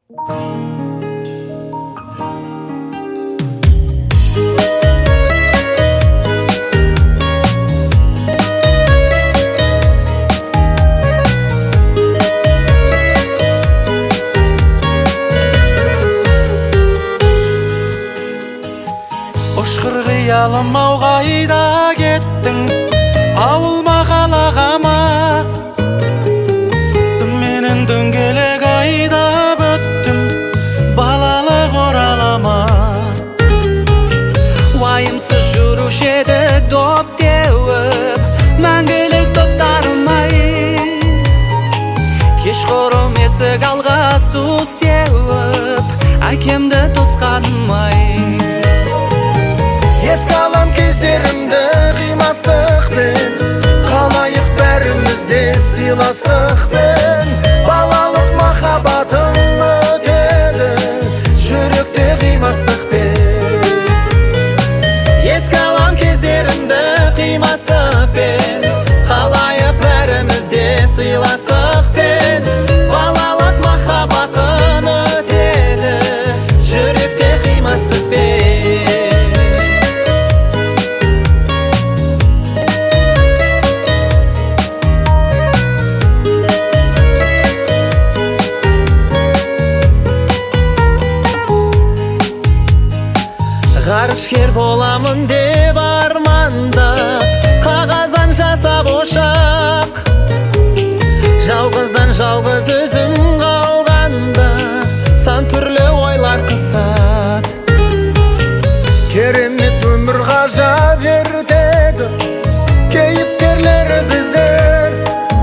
Ұшқыр қиялым ау қайда кеттің, ауылма қалаға ма? Сымменен дөңгелек айдап өттім, балалық оралама. Уайымсыз жүруші едік доп теуіп, мәңгілік достарым-ай. Кешқұрым есік алға су сеуіп, әкемді тосқаным-ай. Еске алам кездерімді қимастықпен, қалайық бәрімізде сыйластықпен. Балалық махаббатым өтеді жүректе қимастықпен. Еске алам кездерімді қимастықпен, қалайық бәрімізде сыйластықпен. Балалық махаббатым өтеді жүректе қимастықпен. Ғарышкер боламын деп армандап, қағаздан жасап ошақ. Жалғыздан жалғыз өзің қалғанда, сан түрлі ойлар қысат. Керемет өмір ғажап ертегі, кейіпкерлері біздер.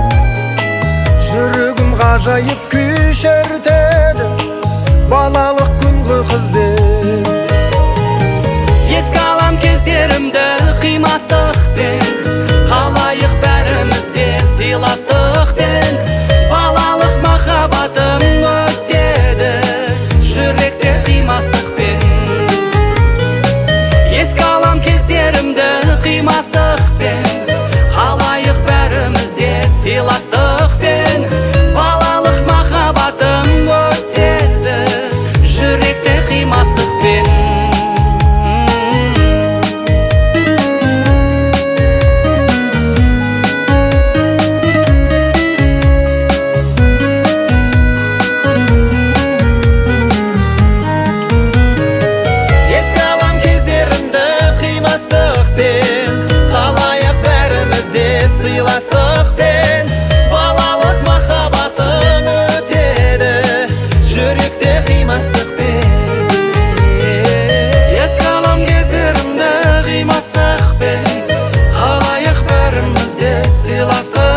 Жүрегім ғажайып күй шертеді, балалық күнгі қызбен. Еске алам кездерімді қимастықпен, қалайық бәрімізде сыйластықпен. Балалық махаббатым өтеді жүректе қимастықпен. Еске алам кездерімді қимастықпен, қалайық бәрімізде сыйластықпен. Балалық махаббатым өтеді жүректе қимастықпен. Қалайық бәрімізде сыйластықпен. Балалық махаббатым өтеді жүректе қимастықпен. Еске алам кездерімді қимастықпен, қалайық бәрімізде сыйластықпен.